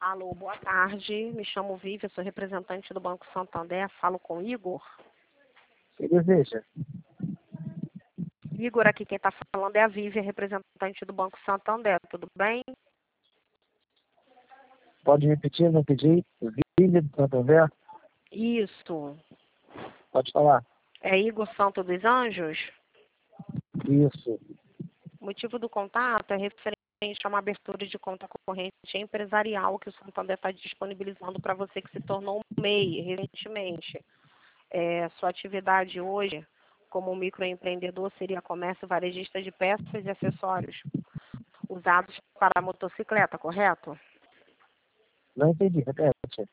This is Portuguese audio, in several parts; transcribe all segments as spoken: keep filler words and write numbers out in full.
Alô, boa tarde. Me chamo Vivian, sou representante do Banco Santander. Falo com Igor. O que deseja? Igor, aqui quem está falando é a Vivian, representante do Banco Santander. Tudo bem? Pode repetir, não pedi? Vivian do Santander? Isso. Pode falar. É Igor Santo dos Anjos? Isso. O motivo do contato é referente a uma abertura de conta corrente empresarial que o Santander está disponibilizando para você que se tornou um M E I recentemente. É, sua atividade hoje, como microempreendedor, seria comércio varejista de peças e acessórios usados para motocicleta, correto? Não entendi, repete.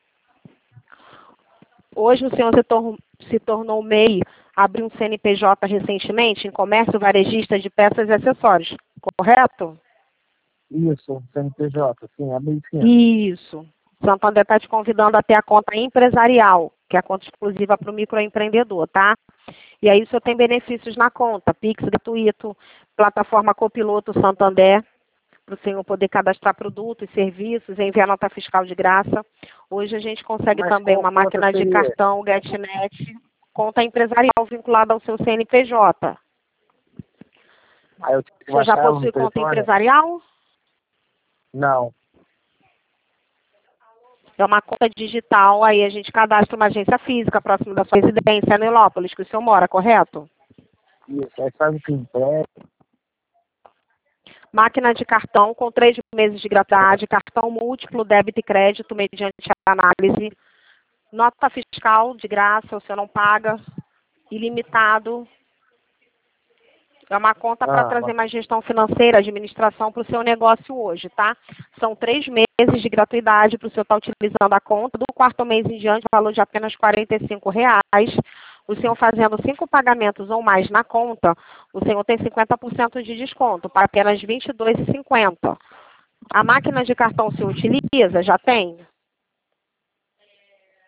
Hoje o senhor se, tor se tornou M E I, abriu um C N P J recentemente em comércio varejista de peças e acessórios, correto? Isso, C N P J, sim, a medicina. Isso. O Santander está te convidando a ter a conta empresarial, que é a conta exclusiva para o microempreendedor, tá? E aí o senhor tem benefícios na conta, Pix gratuito, plataforma Copiloto Santander, para o senhor poder cadastrar produtos, serviços, enviar nota fiscal de graça. Hoje a gente consegue Mas também qual uma conta máquina de seria? cartão, GetNet, conta empresarial vinculada ao seu C N P J. Aí eu tenho que Você já baixar ela possui no conta telefone? empresarial? Não. É uma conta digital, aí a gente cadastra uma agência física próximo da sua residência, no Nilópolis, que o senhor mora, correto? Isso, aí faz o que empresta. Máquina de cartão com três meses de gratuidade, cartão múltiplo, débito e crédito mediante análise, nota fiscal de graça, você não paga, ilimitado. É uma conta para Ah, trazer mais gestão financeira, administração para o seu negócio hoje, tá? São três meses de gratuidade para o senhor estar utilizando a conta. Do quarto mês em diante, valor de apenas quarenta e cinco reais. O senhor fazendo cinco pagamentos ou mais na conta, o senhor tem cinquenta por cento de desconto, para apenas vinte e dois reais e cinquenta centavos. A máquina de cartão se utiliza? Já tem?